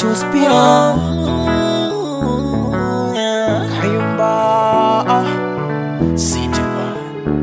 Chuspira Kayumba Sidiwa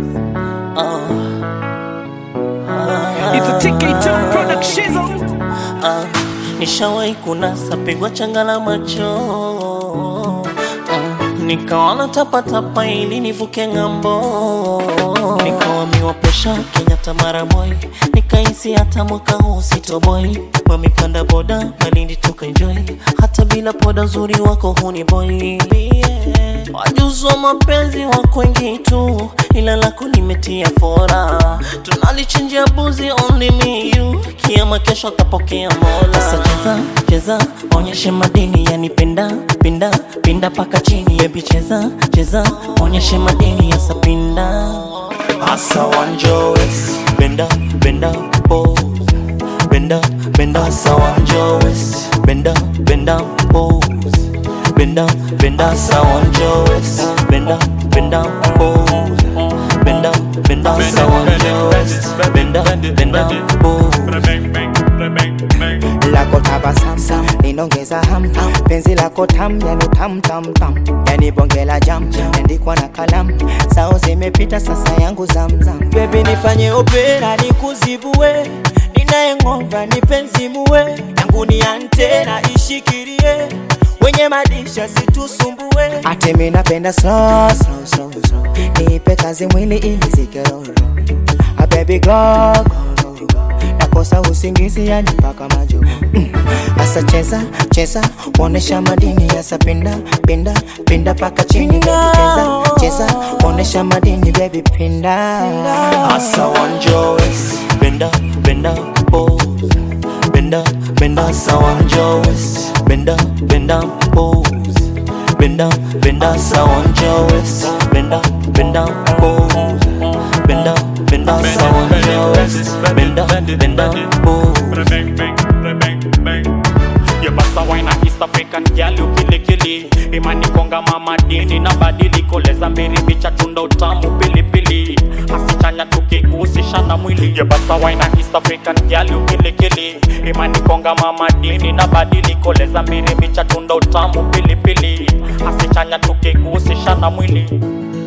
It's a TK2 production. Nishawai kunasa pigwa changa la macho nikaona tapa ili nivuke ngambo. Nikawamiwa presha Kenyatta Maramoy, nikaisi hata mwaka huu sitoboy. Mami panda boda Malindi tukaenjoy, hata bila poda uzuri wako huni boy. Wajuzi wa mapenzi wako wengi tu, ila lako nimetia fora. Tunalichinjia buzi only me you, kiama kesho kapokea Mola. Sasa cheza, onyeshe madini yani pinda paka chini. Baby cheza, onyeshe madini yasa pinda. Asa wanjowes, benda, pose. Benda, asa wanjowes, benda, pose. Benda, asa wanjowes, benda, pose. Benda, asa wanjowes, benda, pose. Lako tabasam, ninongeza ham penzi lako tam, yani tam yani bonge la jam, andikwa na kalam. Sao zimepita sasa yangu zamzam. Baby nifanye opera nikuzibue, ninaengova nipenzi muwe. Yangu ni antena ishikirie, wenye madisha situsumbue. Ate mimi napenda slow nipe kazi mwili ili zikero. A baby go nakosa usingizi yani paka majo. Asa cheza, onesha madini yasa pinda paka chini. Baby cheza, onesha madini baby pinda. Asa wanjowes, benda, pose. Benda, asa wanjowes, benda, pose. Benda, asa wanjowes, benda, pose. Benda, asa wanjowes, benda, pose. You basta wine a East African girl you kili. Imani konga mama dini na badiliko. Leza mbiri bicha tunda utamu pilipili. Asichanya tukigusisha na mwili. You basta wine a East African girl you kili. Imani konga mama dini na badiliko. Leza mbiri bicha tunda utamu pilipili. Asichanya tukigusisha na mwili.